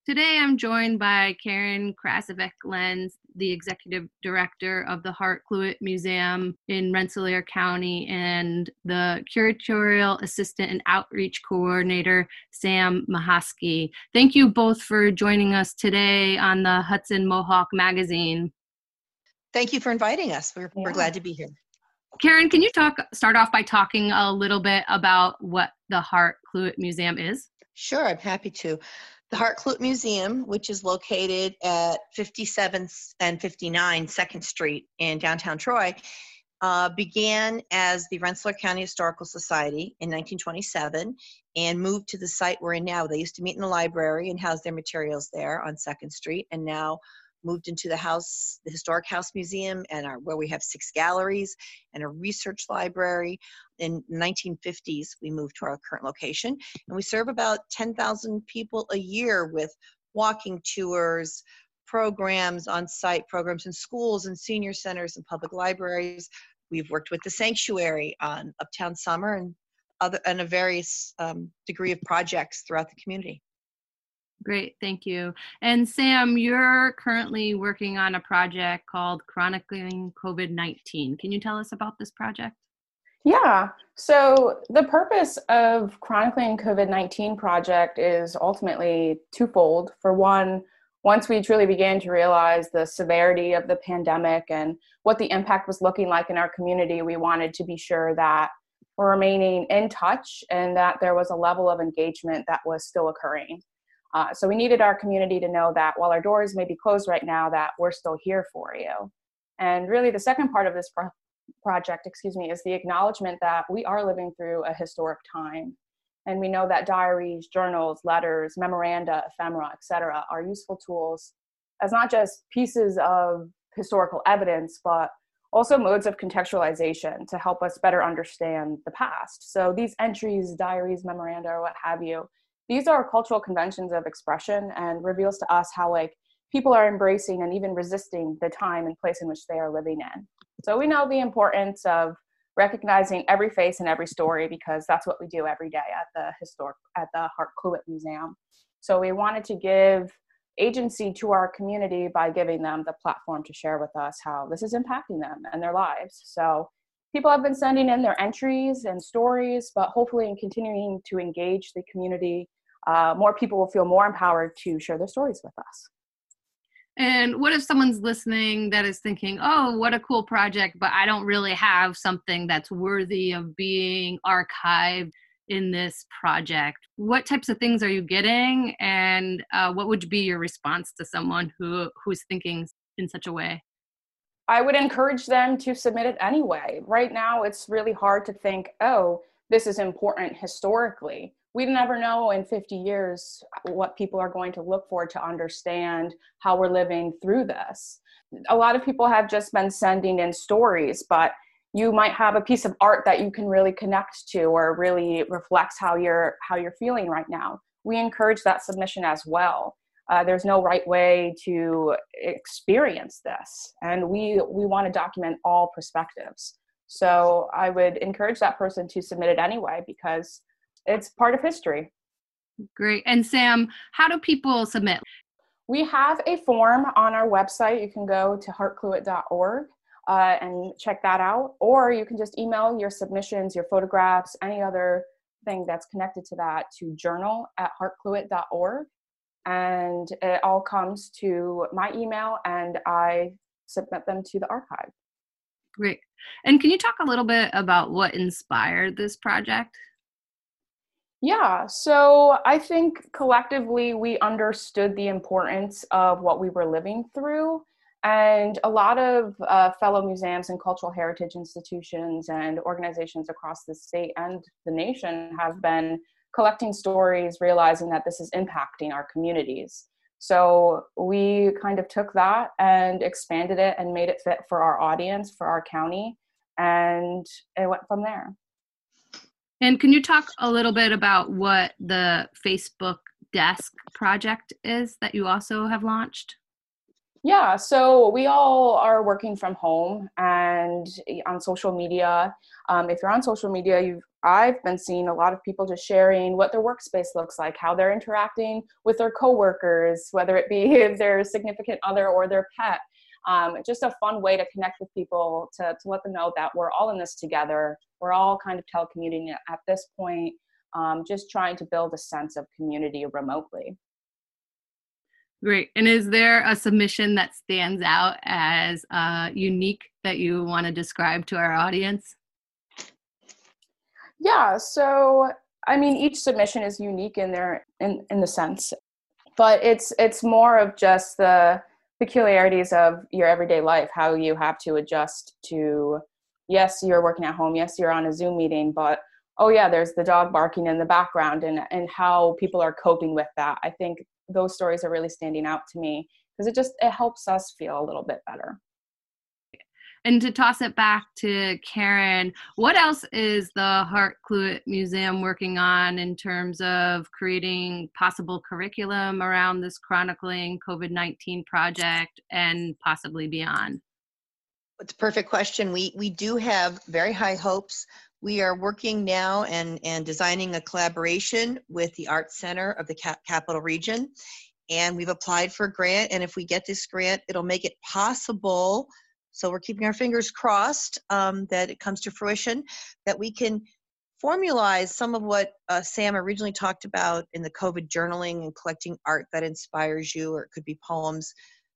Today, I'm joined by Karen Krasavic-Lenz, the Executive Director of the Hart Cluett Museum in Rensselaer County, and the Curatorial Assistant and Outreach Coordinator, Sam Mahosky. Thank you both for joining us today on the Hudson Mohawk Magazine. Thank you for inviting us. We're glad to be here. Karen, can you start off by talking a little bit about what the Hart Cluett Museum is? Sure, I'm happy to. The Hart Cluett Museum, which is located at 57th and 59 2nd Street in downtown Troy, began as the Rensselaer County Historical Society in 1927 and moved to the site we're in now. They used to meet in the library and house their materials there on 2nd Street, and now moved into the Historic House Museum, and where we have 6 galleries and a research library. In the 1950s, we moved to our current location, and we serve about 10,000 people a year with walking tours, programs on-site, programs in schools and senior centers and public libraries. We've worked with the Sanctuary on Uptown Summer and a various degree of projects throughout the community. Great, thank you. And Sam, you're currently working on a project called Chronicling COVID-19. Can you tell us about this project? Yeah, so the purpose of Chronicling COVID-19 project is ultimately twofold. For one, once we truly began to realize the severity of the pandemic and what the impact was looking like in our community, we wanted to be sure that we're remaining in touch and that there was a level of engagement that was still occurring. So we needed our community to know that while our doors may be closed right now, that we're still here for you. And really the second part of this project, is the acknowledgement that we are living through a historic time. And we know that diaries, journals, letters, memoranda, ephemera, etc. are useful tools as not just pieces of historical evidence, but also modes of contextualization to help us better understand the past. So these entries, diaries, memoranda, or what have you, these are cultural conventions of expression and reveals to us how people are embracing and even resisting the time and place in which they are living in. So we know the importance of recognizing every face and every story because that's what we do every day at the Hart Cluett Museum. So we wanted to give agency to our community by giving them the platform to share with us how this is impacting them and their lives. So people have been sending in their entries and stories, but hopefully in continuing to engage the community, more people will feel more empowered to share their stories with us. And what if someone's listening that is thinking, oh, what a cool project, but I don't really have something that's worthy of being archived in this project? What types of things are you getting? And what would be your response to someone who's thinking in such a way? I would encourage them to submit it anyway. Right now, it's really hard to think, oh, this is important historically. We never know in 50 years what people are going to look for to understand how we're living through this. A lot of people have just been sending in stories, but you might have a piece of art that you can really connect to or really reflects how you're feeling right now. We encourage that submission as well. There's no right way to experience this, and we want to document all perspectives. So I would encourage that person to submit it anyway because it's part of history. Great. And Sam, how do people submit? We have a form on our website. You can go to hartcluett.org and check that out, or you can just email your submissions, your photographs, any other thing that's connected to that to journal@hartcluett.org. And it all comes to my email and I submit them to the archive. Great. And can you talk a little bit about what inspired this project? Yeah, so I think collectively we understood the importance of what we were living through. And a lot of fellow museums and cultural heritage institutions and organizations across the state and the nation have been collecting stories, realizing that this is impacting our communities. So we kind of took that and expanded it and made it fit for our audience, for our county, and it went from there. And can you talk a little bit about what the Facebook Desk project is that you also have launched? Yeah, so we all are working from home and on social media. If you're on social media, I've been seeing a lot of people just sharing what their workspace looks like, how they're interacting with their coworkers, whether it be their significant other or their pet. Just a fun way to connect with people to let them know that we're all in this together. We're all kind of telecommuting at this point, just trying to build a sense of community remotely. Great. And is there a submission that stands out as unique that you want to describe to our audience? Yeah, so I mean, each submission is unique in the sense, but it's more of just the peculiarities of your everyday life, how you have to adjust to, yes, you're working at home, yes, you're on a Zoom meeting, but oh yeah, there's the dog barking in the background, and how people are coping with that. I think those stories are really standing out to me because it helps us feel a little bit better. And to toss it back to Karen, what else is the Hart Cluett Museum working on in terms of creating possible curriculum around this chronicling COVID-19 project and possibly beyond? It's a perfect question. We do have very high hopes. We are working now and designing a collaboration with the Arts Center of the Capital Region. And we've applied for a grant. And if we get this grant, it'll make it possible. So we're keeping our fingers crossed that it comes to fruition, that we can formalize some of what Sam originally talked about in the COVID journaling and collecting art that inspires you, or it could be poems.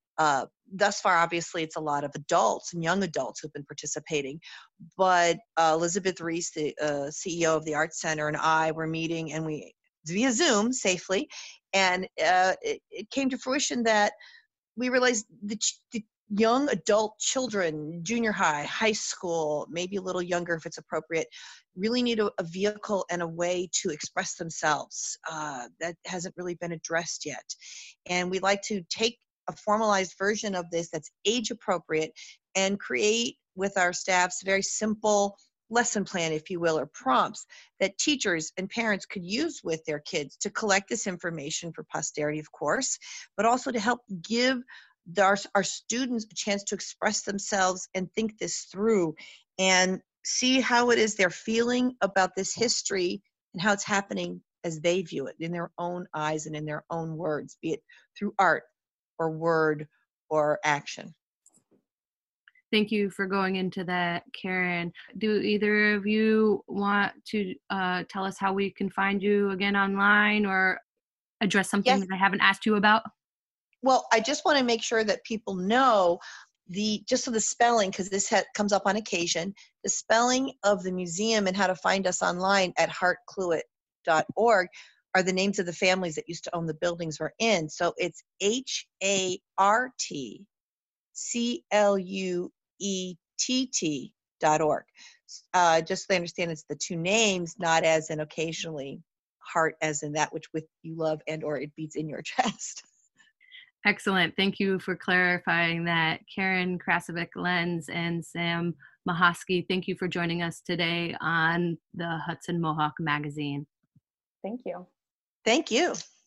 Thus far, obviously, it's a lot of adults and young adults who've been participating. But Elizabeth Reese, the CEO of the Arts Center, and I were meeting, and we via Zoom safely, and it came to fruition that we realized the young adult children, junior high, high school, maybe a little younger if it's appropriate, really need a vehicle and a way to express themselves that hasn't really been addressed yet. And we'd like to take a formalized version of this that's age appropriate and create with our staffs a very simple lesson plan, if you will, or prompts that teachers and parents could use with their kids to collect this information for posterity, of course, but also to help give our students a chance to express themselves and think this through and see how it is they're feeling about this history and how it's happening as they view it in their own eyes and in their own words, be it through art or word or action. Thank you for going into that, Karen. Do either of you want to tell us how we can find you again online, or address something Yes. that I haven't asked you about? Well, I just want to make sure that people know just so the spelling, because this comes up on occasion, the spelling of the museum and how to find us online at hartcluett.org are the names of the families that used to own the buildings we're in. So it's HARTCLUETT.org. Just so they understand, it's the two names, not as in occasionally heart as in that which with you love and or it beats in your chest. Excellent. Thank you for clarifying that. Karen Krasavic-Lenz and Sam Mahosky, thank you for joining us today on the Hudson Mohawk Magazine. Thank you. Thank you.